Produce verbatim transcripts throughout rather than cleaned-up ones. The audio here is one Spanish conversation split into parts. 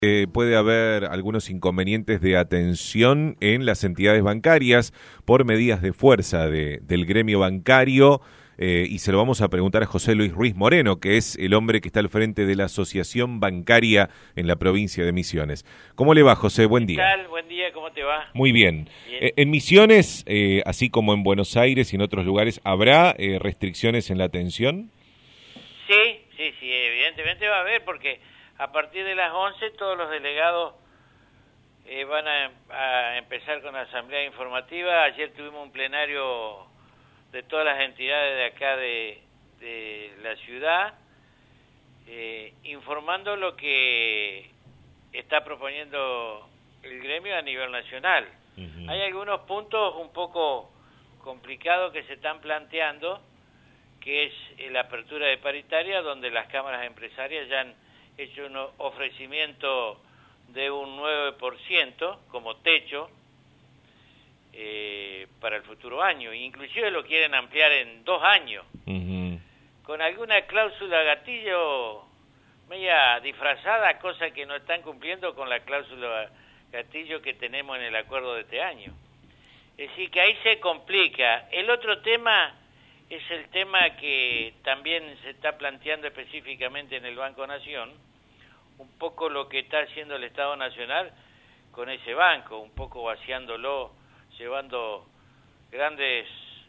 Eh, puede haber algunos inconvenientes de atención en las entidades bancarias por medidas de fuerza de, del gremio bancario eh, y se lo vamos a preguntar a José Luis Ruiz Moreno, que es el hombre que está al frente de la Asociación Bancaria en la provincia de Misiones. ¿Cómo le va, José? Buen día. ¿Qué tal? Buen día, ¿cómo te va? Muy bien. Bien. Eh, en Misiones, eh, así como en Buenos Aires y en otros lugares, ¿habrá eh, restricciones en la atención? Sí, sí, sí, evidentemente va a haber, porque a partir de las once todos los delegados eh, van a, a empezar con la asamblea informativa. Ayer tuvimos un plenario de todas las entidades de acá de, de la ciudad, eh, informando lo que está proponiendo el gremio a nivel nacional. Uh-huh. Hay algunos puntos un poco complicados que se están planteando, que es la apertura de paritaria, donde las cámaras empresarias ya han hecho un ofrecimiento de un nueve por ciento como techo eh, para el futuro año. Inclusive lo quieren ampliar en dos años, uh-huh. con alguna cláusula gatillo media disfrazada, cosa que no están cumpliendo con la cláusula gatillo que tenemos en el acuerdo de este año. Es decir, que ahí se complica. El otro tema es el tema que también se está planteando específicamente en el Banco Nación, un poco lo que está haciendo el Estado Nacional con ese banco, un poco vaciándolo, llevando grandes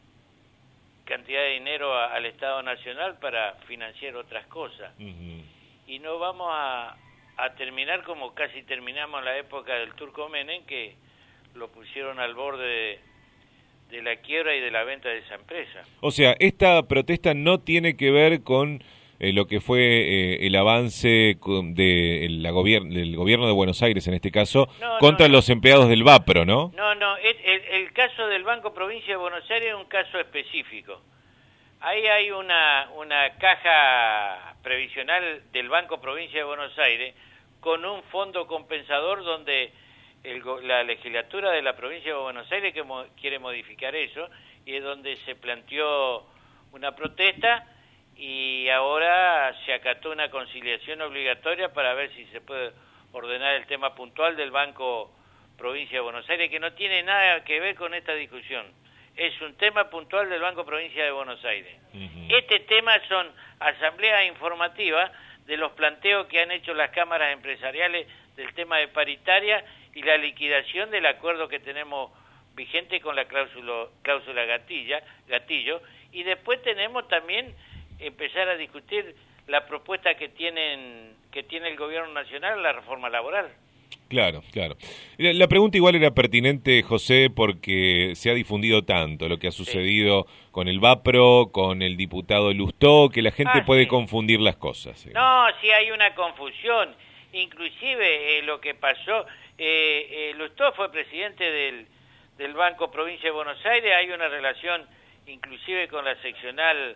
cantidades de dinero a, al Estado Nacional para financiar otras cosas. Uh-huh. Y no vamos a, a terminar como casi terminamos en la época del Turco Menem, que lo pusieron al borde de, de la quiebra y de la venta de esa empresa. O sea, esta protesta no tiene que ver con eh, lo que fue eh, el avance de la gobier del gobierno de Buenos Aires, en este caso, no, contra no, los no. empleados del Vapro, ¿no? No, no, el, el, el caso del Banco Provincia de Buenos Aires es un caso específico. Ahí hay una, una caja previsional del Banco Provincia de Buenos Aires con un fondo compensador donde el, la legislatura de la provincia de Buenos Aires que mo, quiere modificar eso, y es donde se planteó una protesta y ahora se acató una conciliación obligatoria para ver si se puede ordenar el tema puntual del Banco Provincia de Buenos Aires, que no tiene nada que ver con esta discusión. Es un tema puntual del Banco Provincia de Buenos Aires. Uh-huh. Este tema son asambleas informativas de los planteos que han hecho las cámaras empresariales del tema de paritaria y la liquidación del acuerdo que tenemos vigente con la cláusula, cláusula gatilla, gatillo, y después tenemos también empezar a discutir la propuesta que tienen que tiene el gobierno nacional, la reforma laboral. Claro, claro. La pregunta igual era pertinente, José, porque se ha difundido tanto lo que ha sucedido sí. con el Vapro, con el diputado Lustó, que la gente ah, puede sí. confundir las cosas. ¿sí? No, sí hay una confusión. Inclusive eh, lo que pasó, eh, eh, Lustó fue presidente del, del Banco Provincia de Buenos Aires, hay una relación inclusive con la seccional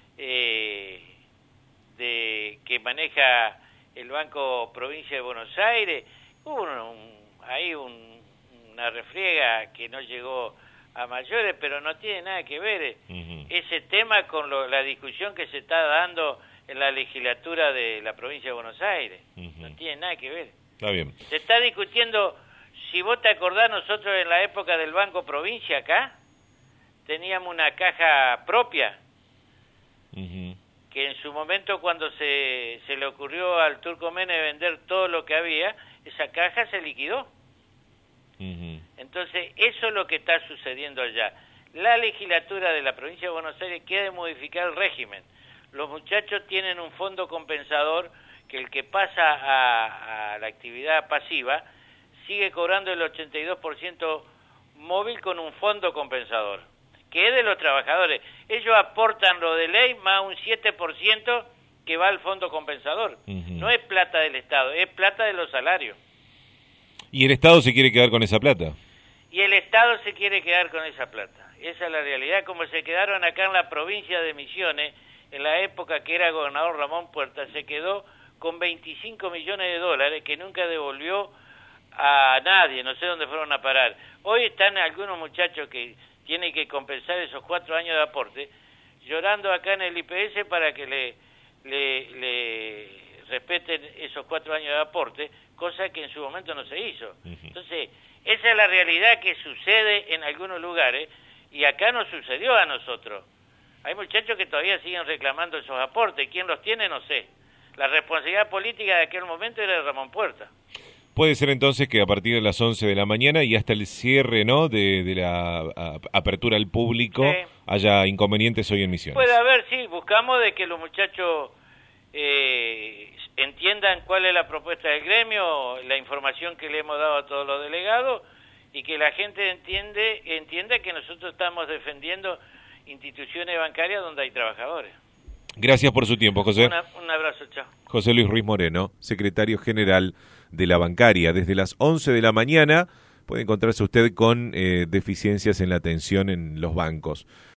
eh, de que maneja el Banco Provincia de Buenos Aires. Hubo un, un, ahí un, una refriega que no llegó a mayores, pero no tiene nada que ver uh-huh. ese tema con lo, la discusión que se está dando en la legislatura de la provincia de Buenos Aires. Uh-huh. No tiene nada que ver. Está bien. Se está discutiendo, si vos te acordás, nosotros en la época del Banco Provincia acá, teníamos una caja propia, uh-huh. que en su momento cuando se, se le ocurrió al Turco Menem vender todo lo que había, esa caja se liquidó. Uh-huh. Entonces, eso es lo que está sucediendo allá. La legislatura de la provincia de Buenos Aires quiere modificar el régimen. Los muchachos tienen un fondo compensador que el que pasa a, a la actividad pasiva sigue cobrando el ochenta y dos por ciento móvil con un fondo compensador, que es de los trabajadores. Ellos aportan lo de ley más un siete por ciento que va al fondo compensador. Uh-huh. No es plata del Estado, es plata de los salarios. ¿Y el Estado se quiere quedar con esa plata? Y el Estado se quiere quedar con esa plata. Esa es la realidad, como se quedaron acá en la provincia de Misiones, en la época que era gobernador Ramón Puerta, se quedó con veinticinco millones de dólares que nunca devolvió a nadie, no sé dónde fueron a parar. Hoy están algunos muchachos que tienen que compensar esos cuatro años de aporte, llorando acá en el I P S para que le... Le, le respeten esos cuatro años de aporte, cosa que en su momento no se hizo. Uh-huh. Entonces, esa es la realidad que sucede en algunos lugares y acá no sucedió a nosotros. Hay muchachos que todavía siguen reclamando esos aportes. ¿Quién los tiene? No sé. La responsabilidad política de aquel momento era de Ramón Puerta. Puede ser entonces que a partir de las once de la mañana y hasta el cierre, ¿no?, de, de la a, apertura al público, sí, haya inconvenientes hoy en Misiones. Puede haber, sí. Buscamos de que los muchachos eh, entiendan cuál es la propuesta del gremio, la información que le hemos dado a todos los delegados, y que la gente entiende entienda que nosotros estamos defendiendo instituciones bancarias donde hay trabajadores. Gracias por su tiempo, José. Una, un abrazo, chao. José Luis Ruiz Moreno, secretario general de la bancaria. Desde las once de la mañana puede encontrarse usted con eh, deficiencias en la atención en los bancos.